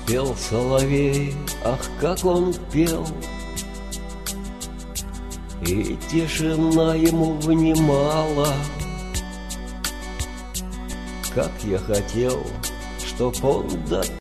Пел соловей, ах, как он пел, и тишина ему внимала. Как я хотел, чтоб он